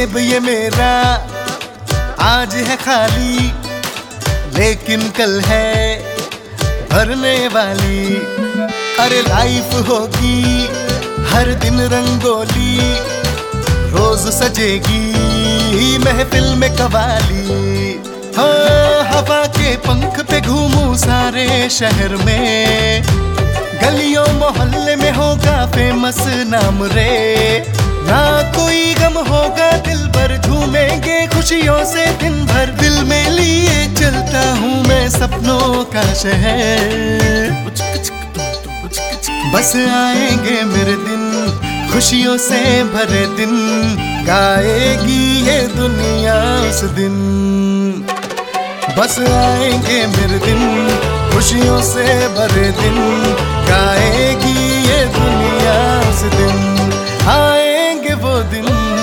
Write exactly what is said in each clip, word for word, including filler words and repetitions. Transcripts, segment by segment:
जेब ये मेरा आज है खाली, लेकिन कल है भरने वाली। अरे लाइफ होगी हर दिन रंगोली, रोज सजेगी महफिल में कवाली। हाँ, हवा के पंख पे घूमूं सारे शहर में, गलियों मोहल्ले में होगा फेमस नाम रे। ना कोई गम होगा दिल भर, झूमेंगे खुशियों से दिन भर। दिल में लिए चलता हूँ मैं सपनों का शहर, बस आएंगे मेरे दिन खुशियों से भरे दिन। गाएगी ये दुनिया उस दिन, बस आएंगे मेरे दिन खुशियों से भरे दिन। गाएगी ये दुनिया उस दिन, आएंगे वो दिन।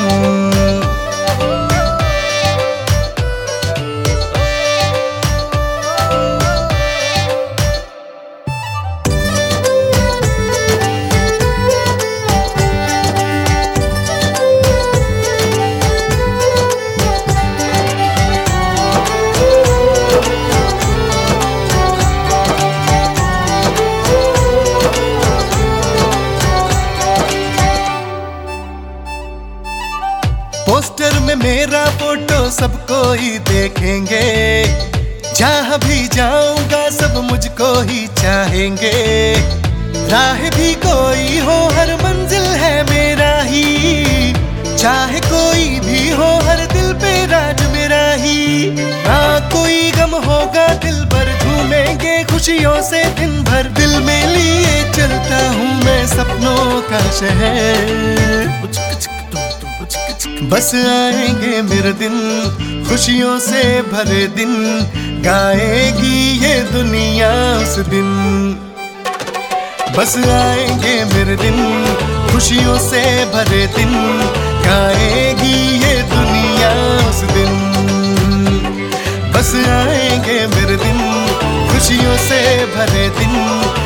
पोस्टर में मेरा फोटो सबको ही देखेंगे, जहाँ भी जाऊंगा सब मुझको ही चाहेंगे। राह भी कोई हो हर मंजिल है मेरा ही, चाहे कोई भी हो हर दिल पे राज मेरा ही। ना कोई गम होगा दिल भर, झूमेंगे खुशियों से दिन भर। दिल में लिए चलता हूँ मैं सपनों का शहर, बस आएंगे मेरे दिन खुशियों से भरे दिन। गाएगी ये दुनिया उस दिन, बस आएंगे मेरे दिन खुशियों से भरे दिन। गाएगी ये दुनिया उस दिन, बस आएंगे मेरे दिन खुशियों से भरे दिन।